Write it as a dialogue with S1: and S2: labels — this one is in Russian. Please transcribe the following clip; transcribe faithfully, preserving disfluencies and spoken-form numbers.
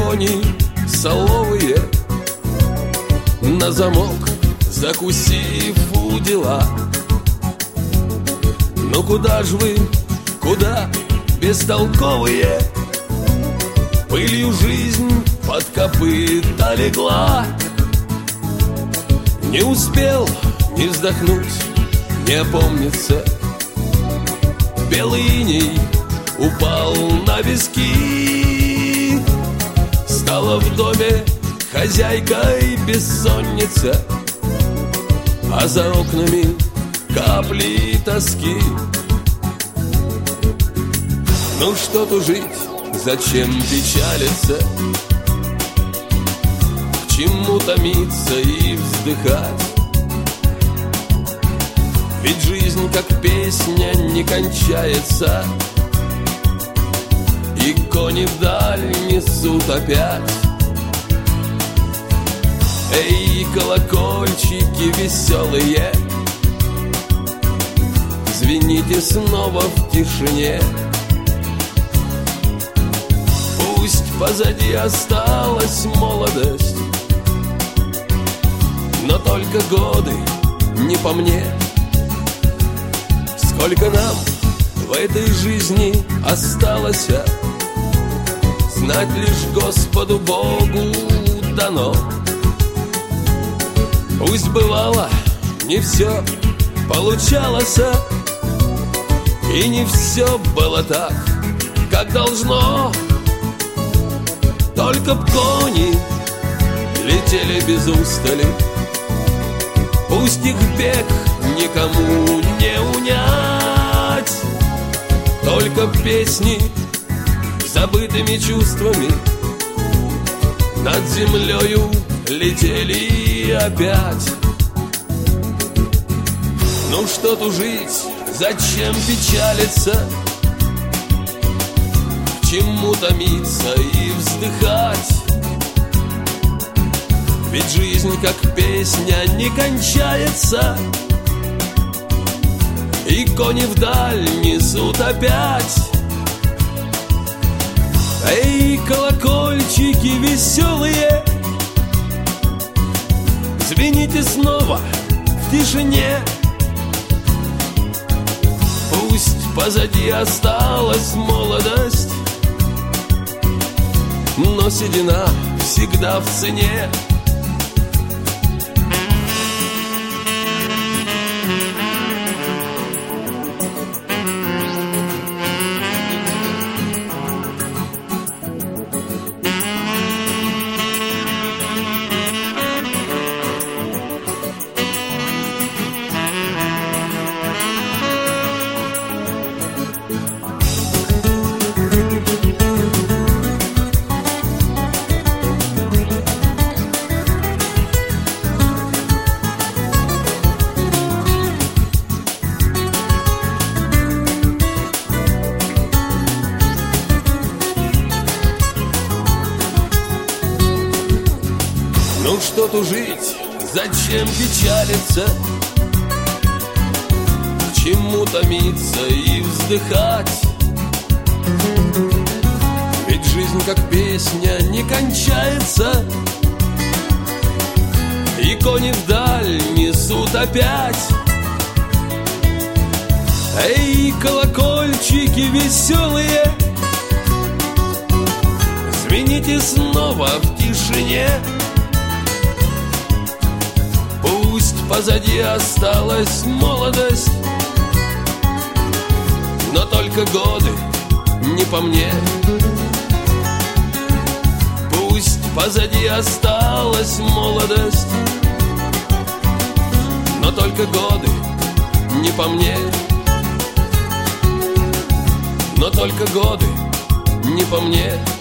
S1: кони соловые, на замок закусив у дела. Ну куда ж вы, куда, бестолковые? Пылью жизнь под копыта легла. Не успел ни вздохнуть, не опомниться. Белый иней упал на виски. Стала в доме хозяйкой бессонница, а за окнами капли тоски. Ну что тужить, зачем печалиться? К чему томиться и вздыхать? Ведь жизнь, как песня, не кончается, и кони вдаль несут опять. Эй, колокольчики веселые, звените снова в тишине. Пусть позади осталась молодость, но только годы не по мне. Сколько нам в этой жизни осталось, знать лишь Господу Богу дано. Пусть бывало не все получалось, и не все было так, как должно. Только б кони летели без устали, пусть их бег никому не унять. Только б песни забытыми чувствами над землею летели опять. Ну что тужить, зачем печалиться? К чему томиться и вздыхать? Ведь жизнь, как песня, не кончается, и кони вдаль несут опять. Эй, колокольчики веселые, звените снова в тишине. Пусть позади осталась молодость, но седина всегда в цене. Ну что тужить, зачем печалиться? К чему томиться и вздыхать? Ведь жизнь, как песня, не кончается, и кони вдаль несут опять. Эй, колокольчики веселые, звените снова в тишине. Пусть позади осталась молодость, но только годы не по мне. Пусть позади осталась молодость, но только годы не по мне. Но только годы не по мне.